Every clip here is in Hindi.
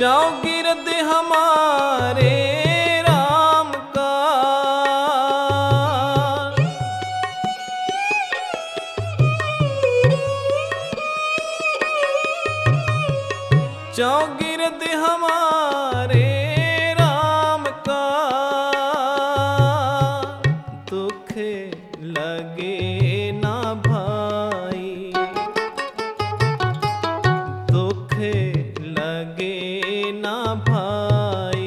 चौगिरद हमारे राम का चौगिरद हमारे राम का दुख लगे ना भाई, दुख लगे ना भाई।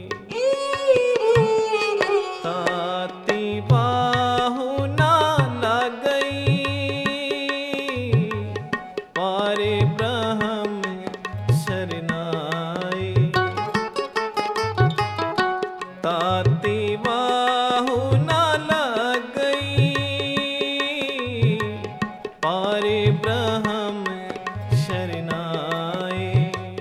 ताती बाहु ना लगई पारे ब्रह्म शरनाई। ताती बाहु ना लगई पारे ब्रह्म शरनाई।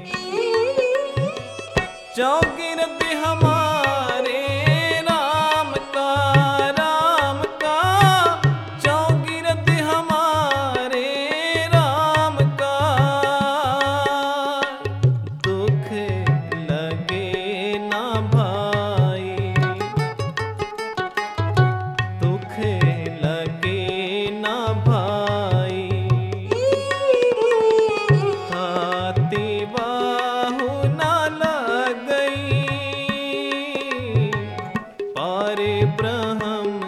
चौगिरद हमारे राम का, राम का चौगिरद हमारे राम का दुख लगे ना भाई, दुख लगे ना भाई। ताती बाहु ना लगई पारे ब्रह्म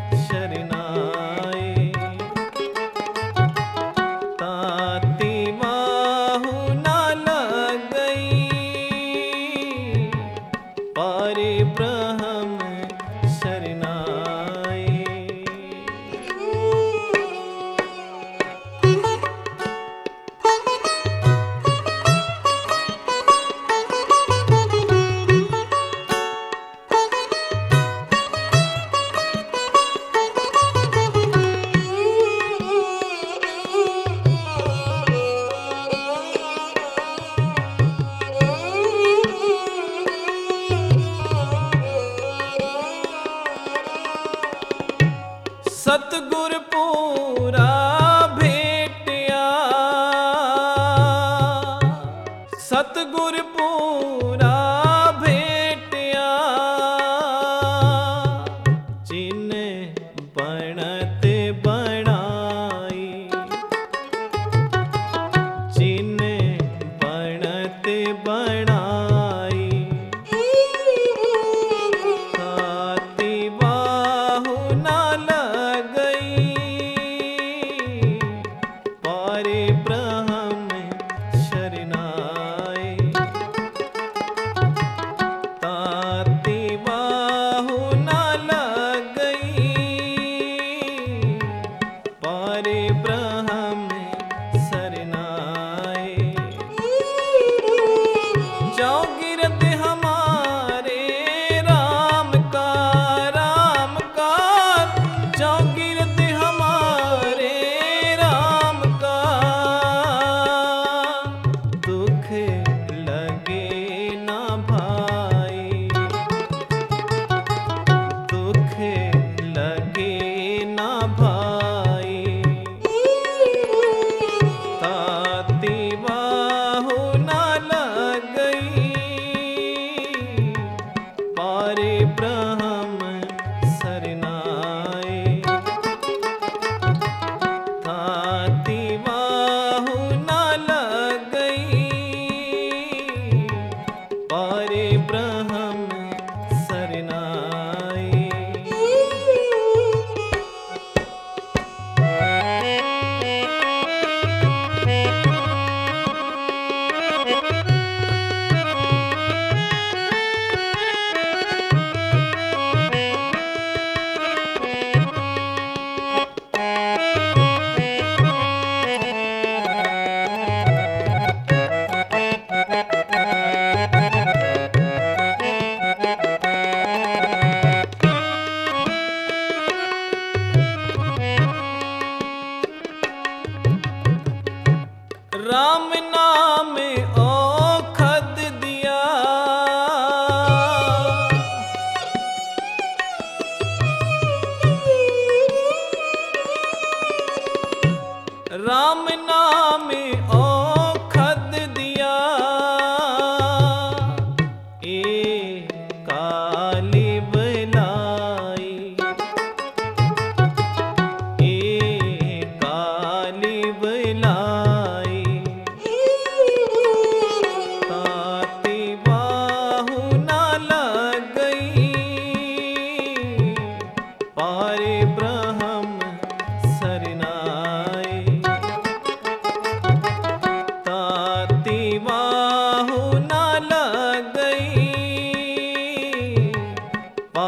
शरनाई। ताती बाहु ना लगई पारे ब्रह्म शरनाई। सतगुर पूरा भेटिया, सतगुर पूरा भेटिया जिन बनत बनाई, जिन बनत बनाई। ताती बाहु ना लगई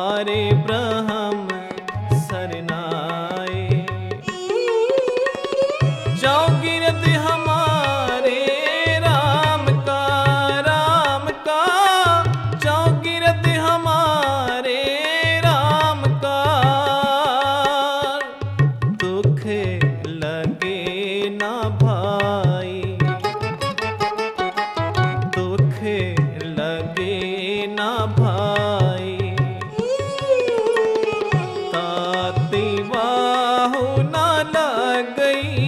पारे ब्रह्म सरनाए। चौगिरद हमारे राम का चौगिरद हमारे राम का। दुख लगे ना भाई, दुख लगे ना भाई। ताती बाहु ना लगई,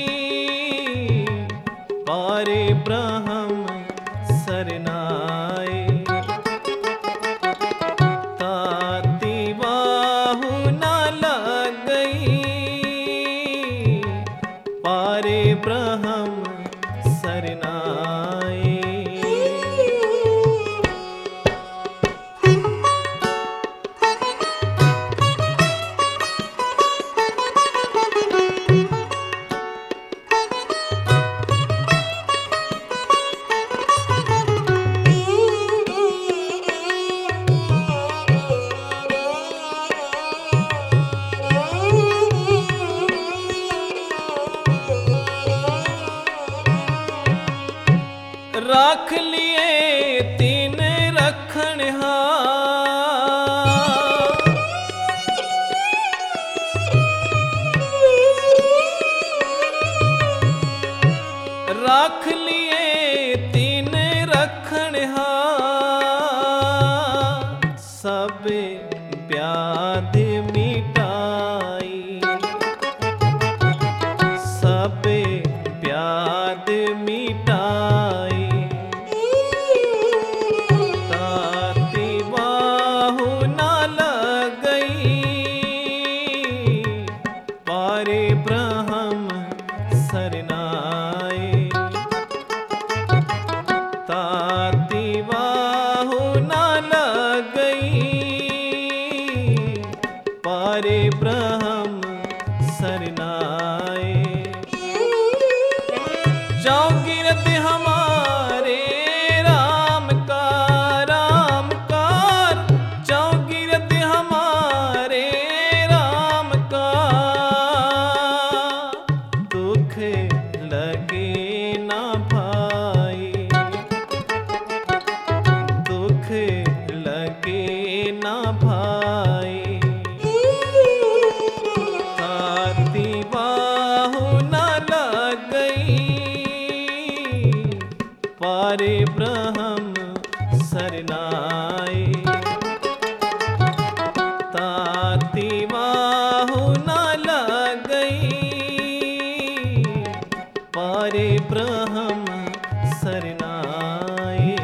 पारे ब्रह्म सरनाए। ताती बाहु ना लगई, पारे ब्रह्म सरनाए। राख लिए तीन रखनहार, राख लिए तीन रखनहार। सब व्याध मिटाई, सब व्याध मिटाई। ताती बाहु ना लगई, पारे ब्रह्म सरनाए। ताती बाहु ना लगई, पारे ब्रह्म सरनाए। चौगिरद हमारे राम का चौगिरद हमारे राम का। दुख लगे ना भाई, दुख लगे ना भाई। ताती बाहु ना लगई, पारे ब्रह्म सरनाए। ताती बाहु ना लगई, पारे ब्रह्म सरनाए।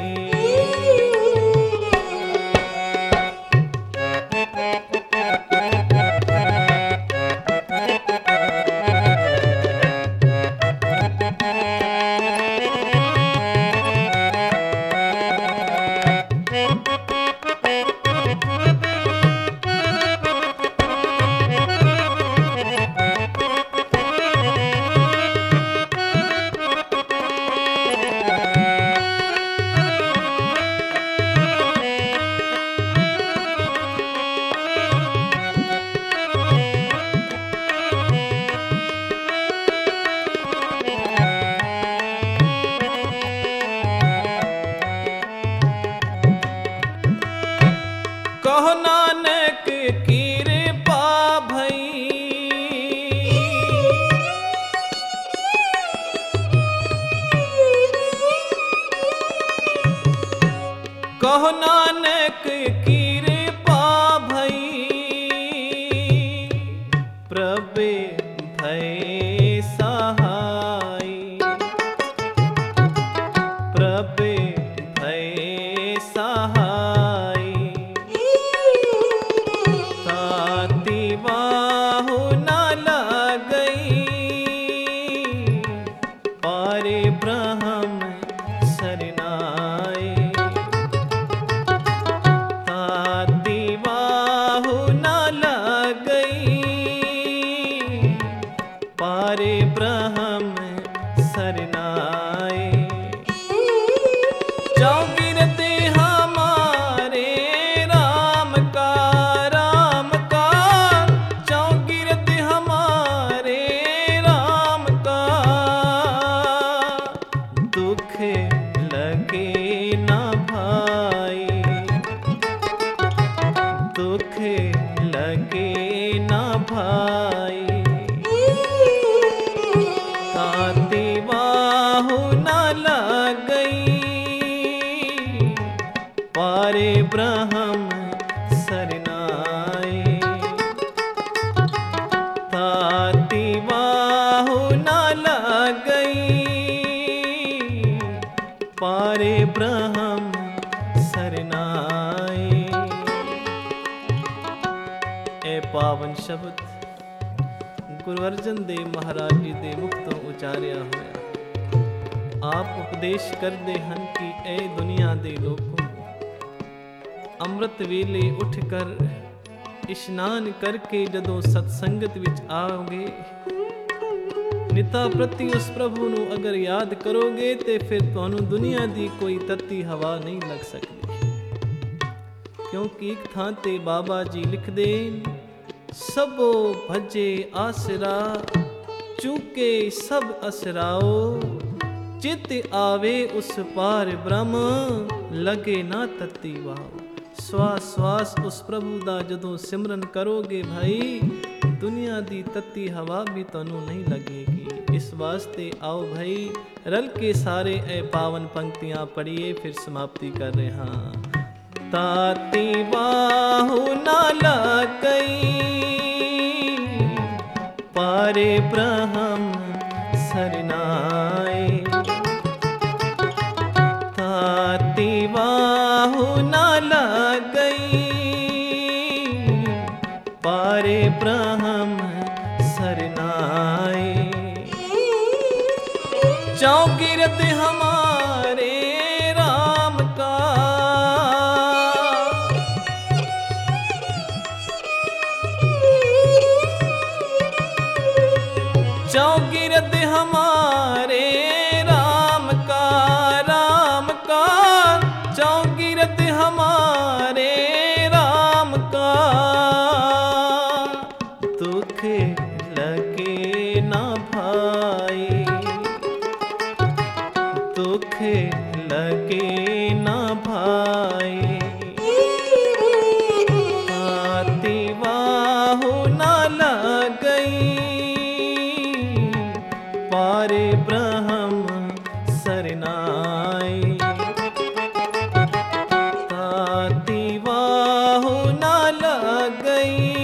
कहो नानक कृपा भई, कहो नानक कृपा भई। प्रभु भय सहाय, प्रभु भय सहाय। लगे ना भाई, ताती बाहु न लगई, पारे ब्रह्म सरनाए। ताती बाहु न लगई, पारे ब्रह्म सरनाए। ए पावन शब्द गुरु अर्जन देव महाराज जी दे मुख तो उचारिया होया। आप उपदेश करदे हन कि ए दुनिया दे लोगों, अमृत वेले उठ कर इशनान करके जदों सत्संगत विच आओगे, निता प्रति उस प्रभु ਨੂੰ अगर याद करोगे ते फिर ਤੁਹਾਨੂੰ दुनिया दी कोई तत्ती हवा नहीं लग सकती। क्योंकि एक थां ते बाबा जी लिखदे, सबो भजे आसरा, चूके सब असराओ, चित आवे उस पार ब्रह्म, लगे ना तत्ती वाओ। श्वास श्वास उस प्रभु दा जदों सिमरन करोगे भाई, दुनिया दी तत्ती हवा भी तनु नहीं लगेगी। इस वास्ते आओ भाई रल के सारे ए पावन पंक्तियां पढ़िए, फिर समाप्ति कर रहे हाँ। ताती बाहु न लगई, पारे ब्रह्म सरनाए। ताती बाहु न लगई, पारे ब्रह्म सरनाए। चौगिरत हमारे राम का, चौगिरत हमारे राम का, राम का चौगिरत हमारे राम का, दुख लगे ना भाई, दुख लगे ना भाई। ताती बाहु न लगई, पारे ब्रह्म सरनाए। ताती बाहु न लगई,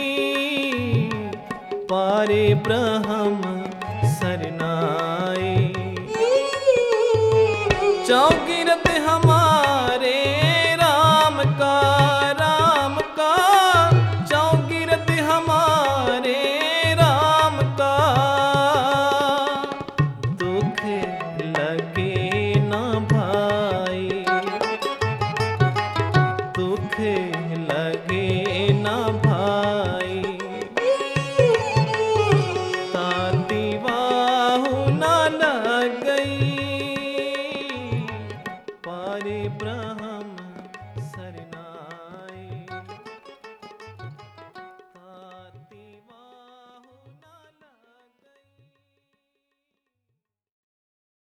पारे ब्रह्म सरनाए। चौगिरत हमारे राम का, राम का चौगिरत हमारे राम का, दुख लगे ना भाई, दुख लगे ना भाई। ताती बाहु न लगई, पारे ब्रह्म सरना।